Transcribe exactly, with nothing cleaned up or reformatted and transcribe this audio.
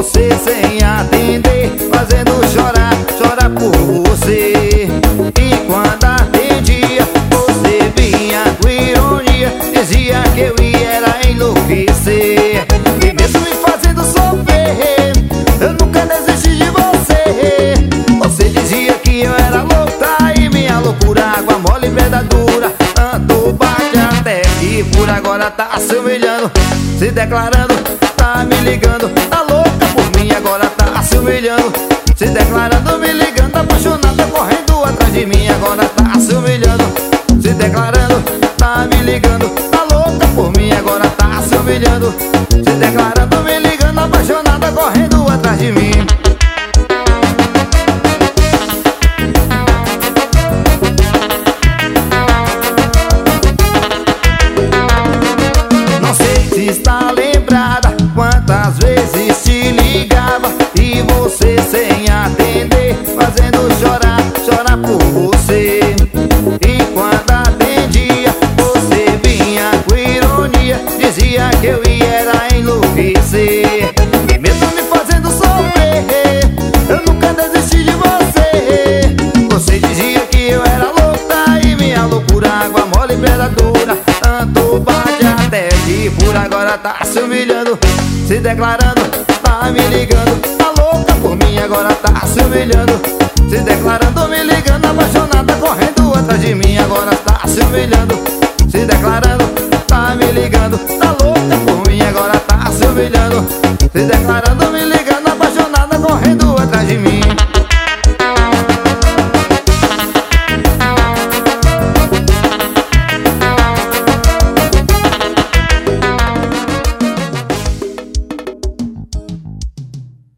você sem atender, fazendo chorar, chorar por você. E quando atendia, você vinha com ironia, dizia que eu ia era enlouquecer. E mesmo me fazendo sofrer, eu nunca desisti de você. Você dizia que eu era louca e minha loucura água mole e pedra dura. Tanto bate até que por agora tá se humilhando, se declarando, tá me ligando. Tá louca por mim, agora tá se humilhando, se declarando, me ligando. Apaixonada, correndo atrás de mim, agora tá se humilhando, se declarando, tá me ligando. Tá louca por mim, agora tá se humilhando, se declarando, me ligando. Apaixonada, correndo atrás de mim. Não sei se está lembrada quantas vezes te ligava e você sem atender, fazendo chorar, chorar por você. E quando atendia, você vinha com ironia, dizia que eu ia era enlouquecer. E mesmo me fazendo sofrer, eu nunca desisti de você. Você dizia que eu era louca e minha loucura água mole e pedra dura. Tanto bate até que por agora tá se humilhando, se declarando, tá me ligando. Tá louca por mim, agora tá se humilhando, se declarando, me ligando. Apaixonada, correndo atrás de mim, agora tá se humilhando, se declarando, tá me ligando. Tá louca por mim, agora tá se humilhando, se declarando,